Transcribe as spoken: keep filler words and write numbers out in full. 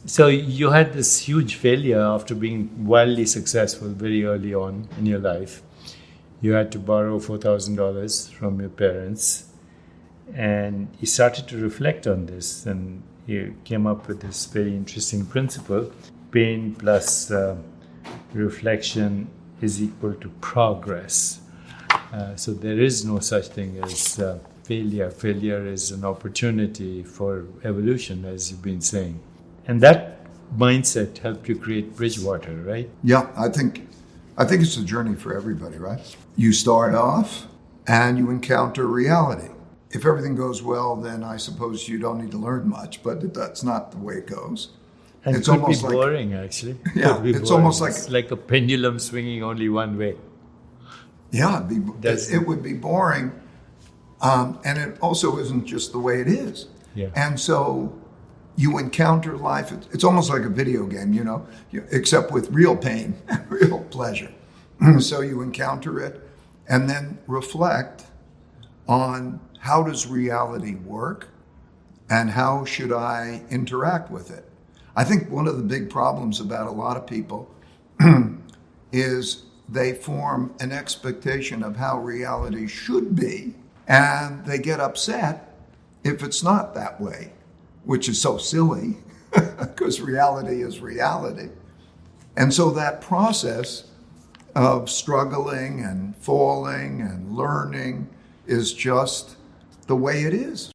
So you had this huge failure after being wildly successful very early on in your life. You had to borrow four thousand dollars from your parents, and you started to reflect on this, and you came up with this very interesting principle: pain plus uh, reflection is equal to progress. Uh, so there is no such thing as uh, failure. Failure is an opportunity for evolution, as you've been saying. And that mindset helped you create Bridgewater, right? Yeah, I think I think it's a journey for everybody, right? You start off and you encounter reality. If everything goes well, then I suppose you don't need to learn much, but that's not the way it goes. And it's it could almost be like, boring, actually. Yeah, Could be it's boring. almost like it's like a pendulum swinging only one way. Yeah, it'd be, it, it would be boring, um, and it also isn't just the way it is. Yeah. And so you encounter life. It's, it's almost like a video game, you know, you, except with real pain, real pleasure. So you encounter it, and then reflect on how does reality work, and how should I interact with it. I think one of the big problems about a lot of people is they form an expectation of how reality should be, and they get upset if it's not that way, which is so silly because reality is reality. And so that process of struggling and falling and learning is just the way it is.